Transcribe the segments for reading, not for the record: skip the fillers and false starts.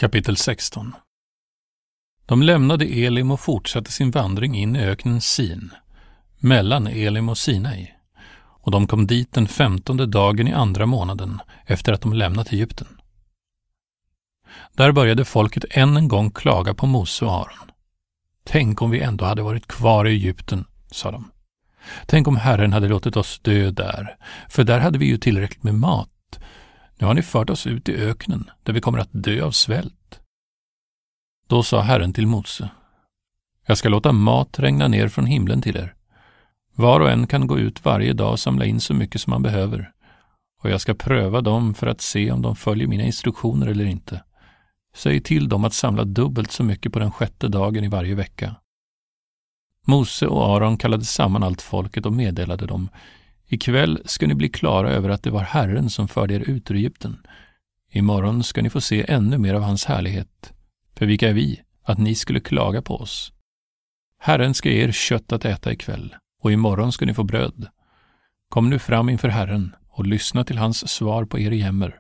Kapitel 16. De lämnade Elim och fortsatte sin vandring in i öknen Sin, mellan Elim och Sinai, och de kom dit den 15:e dagen i andra månaden efter att de lämnat Egypten. Där började folket än en gång klaga på Mose och Aron. Tänk om vi ändå hade varit kvar i Egypten, sa de. Tänk om Herren hade låtit oss dö där, för där hade vi ju tillräckligt med mat. Nu har ni fört oss ut i öknen, där vi kommer att dö av svält. Då sa Herren till Mose: Jag ska låta mat regna ner från himlen till er. Var och en kan gå ut varje dag och samla in så mycket som man behöver. Och jag ska pröva dem för att se om de följer mina instruktioner eller inte. Säg till dem att samla dubbelt så mycket på den 6:e dagen i varje vecka. Mose och Aron kallade samman allt folket och meddelade dem: Ikväll ska ni bli klara över att det var Herren som förde er ut ur Egypten. Imorgon ska ni få se ännu mer av hans härlighet. För vilka är vi, att ni skulle klaga på oss? Herren ska ge er kött att äta ikväll, och imorgon ska ni få bröd. Kom nu fram inför Herren och lyssna till hans svar på er jämmer.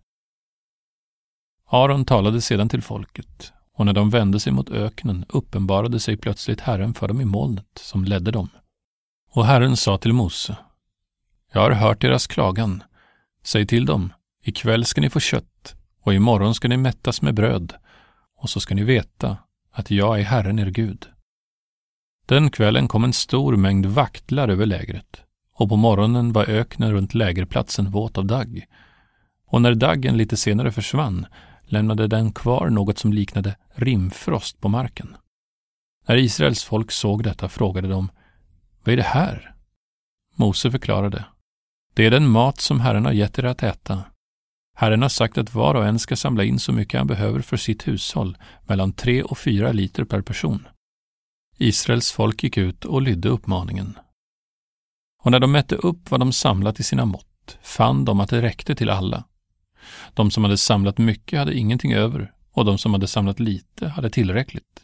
Aron talade sedan till folket, och när de vände sig mot öknen uppenbarade sig plötsligt Herren för dem i molnet som ledde dem. Och Herren sa till Mose: Jag har hört deras klagan. Säg till dem: ikväll ska ni få kött, och imorgon ska ni mättas med bröd, och så ska ni veta att jag är Herren er Gud. Den kvällen kom en stor mängd vaktlar över lägret, och på morgonen var öknen runt lägerplatsen våt av dagg. Och när daggen lite senare försvann, lämnade den kvar något som liknade rimfrost på marken. När Israels folk såg detta frågade de: Vad är det här? Mose förklarade: Det är den mat som Herren har gett er att äta. Herren har sagt att var och en ska samla in så mycket han behöver för sitt hushåll, mellan 3 och 4 liter per person. Israels folk gick ut och lydde uppmaningen. Och när de mätte upp vad de samlat i sina mått, fann de att det räckte till alla. De som hade samlat mycket hade ingenting över, och de som hade samlat lite hade tillräckligt.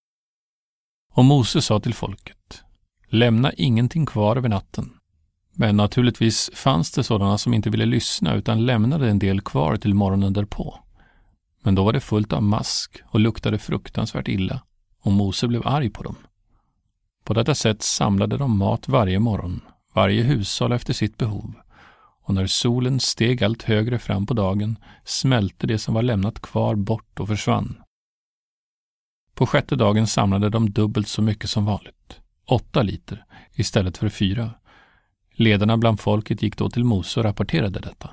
Och Mose sa till folket: Lämna ingenting kvar över natten. Men naturligtvis fanns det sådana som inte ville lyssna utan lämnade en del kvar till morgonen därpå. Men då var det fullt av mask och luktade fruktansvärt illa, och Mose blev arg på dem. På detta sätt samlade de mat varje morgon, varje hushåll efter sitt behov, och när solen steg allt högre fram på dagen smälte det som var lämnat kvar bort och försvann. På 6:e dagen samlade de dubbelt så mycket som vanligt, 8 liter istället för 4. Ledarna bland folket gick då till Mose och rapporterade detta.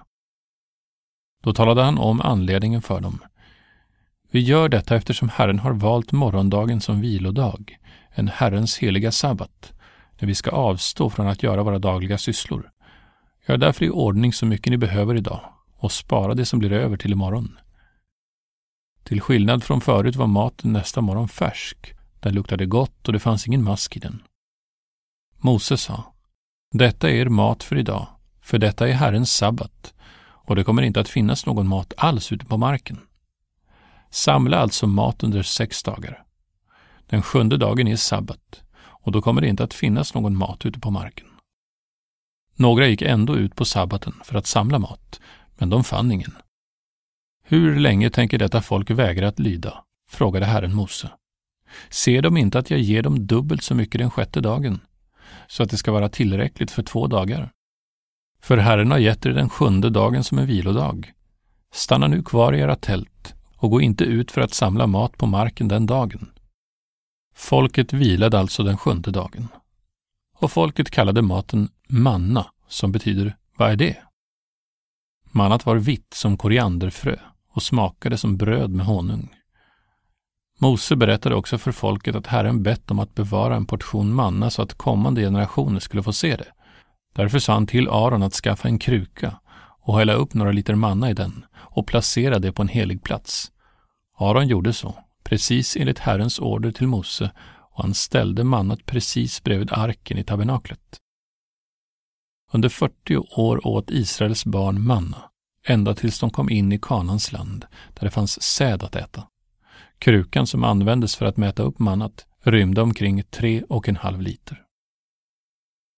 Då talade han om anledningen för dem. Vi gör detta eftersom Herren har valt morgondagen som vilodag, en Herrens heliga sabbat, när vi ska avstå från att göra våra dagliga sysslor. Gör därför i ordning så mycket ni behöver idag och spara det som blir över till imorgon. Till skillnad från förut var maten nästa morgon färsk. Den luktade gott och det fanns ingen mask i den. Mose sa: Detta är er mat för idag, för detta är Herrens sabbat, och det kommer inte att finnas någon mat alls ute på marken. Samla alltså mat under 6 dagar. Den 7:e dagen är sabbat, och då kommer det inte att finnas någon mat ute på marken. Några gick ändå ut på sabbaten för att samla mat, men de fann ingen. Hur länge tänker detta folk vägra att lyda? Frågade Herren Mose. Ser de inte att jag ger dem dubbelt så mycket den 6:e dagen, så att det ska vara tillräckligt för 2 dagar? För Herren har gett er den 7:e dagen som en vilodag. Stanna nu kvar i era tält och gå inte ut för att samla mat på marken den dagen. Folket vilade alltså den 7:e dagen. Och folket kallade maten manna, som betyder vad är det? Mannat var vitt som korianderfrö och smakade som bröd med honung. Mose berättade också för folket att Herren bett dem att bevara en portion manna så att kommande generationer skulle få se det. Därför sa han till Aron att skaffa en kruka och hälla upp några liter manna i den och placera det på en helig plats. Aron gjorde så, precis enligt Herrens order till Mose, och han ställde mannat precis bredvid arken i tabernaklet. Under 40 år åt Israels barn manna, ända tills de kom in i Kanans land, där det fanns säd att äta. Krukan som användes för att mäta upp mannat rymde omkring 3,5 liter.